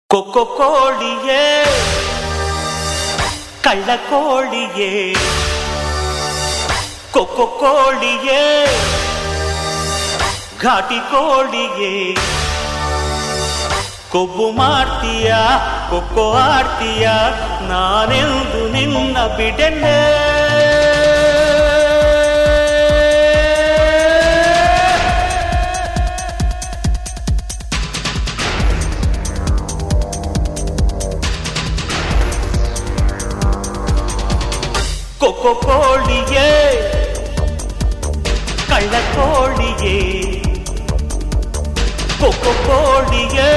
ಕೊಕ್ಕೊ ಕೋಳಿಯೇ ಕಳ್ಳ ಕೋಳಿಯೇ ಕೊಕ್ಕೊ ಕೋಳಿಯೇ ಘಾಟಿ ಕೋಳಿಯೇ ಕೊಬ್ಬು ಮಾಡ್ತೀಯ ಕೊಕ್ಕೊ ಆಡ್ತೀಯ ನಾನೆಂದು ನಿನ್ನ ಬಿಡೆನೆ ಕೊಕ್ಕೊ ಕೋಳಿಯೇ ಕಳ್ಳ ಕೋಳಿಯೇ ಕೊಕ್ಕೊ ಕೋಳಿಯೇ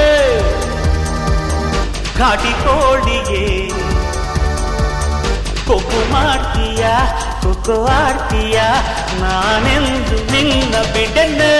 ಘಾಟಿ ಕೋಳಿಯೇ ಕೊಬ್ಬು ಮಾಡ್ತೀಯ ಕೊಕ್ಕೊ ಆಡ್ತೀಯ ನಾನೆಂದು ನಿನ್ನ ಬಿಡನೆ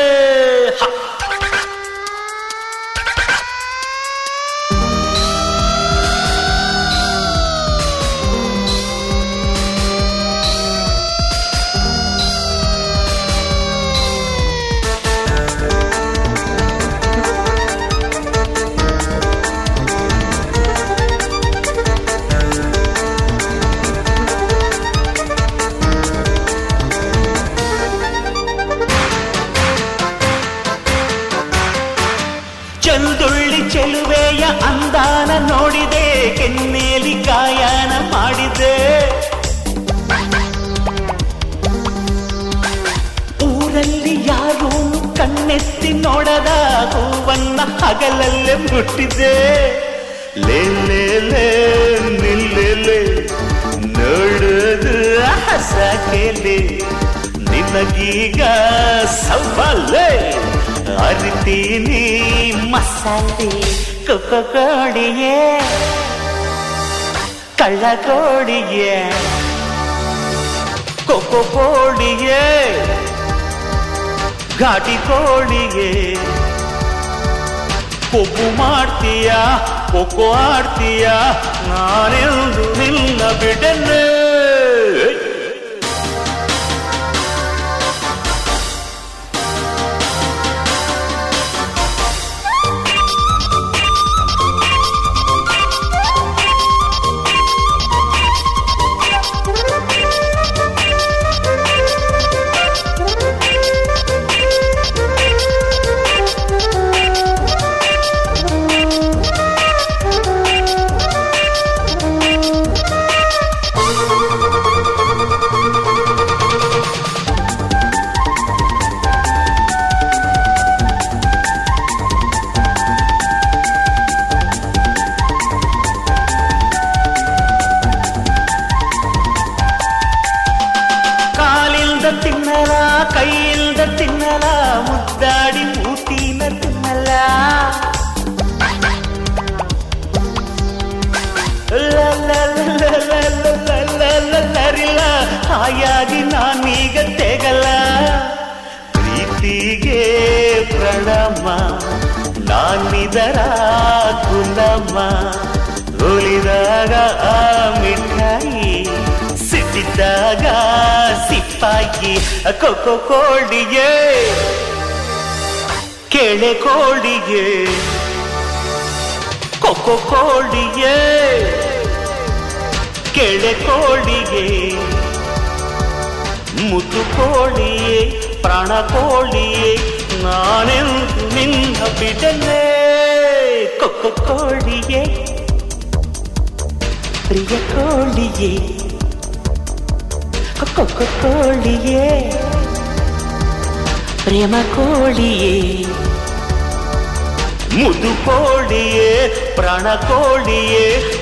ಚಂದುಳ್ಳಿ ಚೆಲುವೆಯ ಅಂದಾನ ನೋಡಿದೆ ಕೆನ್ನೇಲಿ ಗಾಯನ ಮಾಡಿದೆ ಊರಲ್ಲಿ ಯಾರೂ ಕಣ್ಣೆತ್ತಿ ನೋಡದ ಹೂವನ್ನ ಹಗಲಲ್ಲೇ ಮುಟ್ಟಿದೆ ಲೇ ಲೇ ಲೇ ನಿಲ್ಲೆ ನೋಡೋದು ಹಸಕೆಲೆ ನಿನಗೀಗ ಸವಾಲೇ ಅರಿತೀನಿ ಮಸಾಲೆ ಕೊಕ್ಕೊ ಕೋಳಿಯೇ ಕಳ್ಳ ಕೋಳಿಯೇ ಕೊಕ್ಕೊ ಕೋಳಿಯೇ ಘಾಟಿ ಕೋಳಿಯೇ ಕೊಬ್ಬು ಮಾಡ್ತೀಯ ಕೊಕ್ಕೊ ಆಡ್ತೀಯ ನಾನೆಂದು ನಿನ್ನ ಬಿಡನೆ ತಿನ್ನಲ ಕೈಯಿಲ್ದ ತಿನ್ನಲ ಮುದ್ದಾಡಿ ಮೂತಿನ ತಿನ್ನಲ ಲರಿಲ್ಲ ಹಾಯಾಗಿ ನಾನೀಗ ತೆಗಲ್ಲ ಪ್ರೀತಿಗೆ ಪ್ರಣಮ ನಾನಿದರ ಕುಲಮ್ಮ ಒಲಿದಾಗ ಆ ಮಿಠಾಯಿ ಸಿಟ್ಟಿದ್ದಾಗ ಸಿಪ್ಪಾಗಿ ಕೊಕ್ಕೊ ಕೋಳಿಯೇ ಕೇಳೆ ಕೋಳಿಯೇ ಕೊಕ್ಕೊ ಕೋಳಿಯೇ ಕೇಳೆ ಕೋಳಿಯೇ ಮುದ್ದು ಕೋಳಿಯೇ ಪ್ರಾಣ ಕೋಳಿಯೇ ನಾನೆಂದು ನಿನ್ನ ಬಿಡನೆ ಕೊಕ್ಕೊ ಕೋಳಿಯೇ ಪ್ರಿಯ ಕೋಳಿಯೇ ಕೊಕ್ಕೊ ಕೋಳಿಯೇ ಪ್ರೇಮ ಕೋಳಿಯೇ ಮುದು ಕೋಳಿಯೇ ಪ್ರಾಣ ಕೋಳಿಯೇ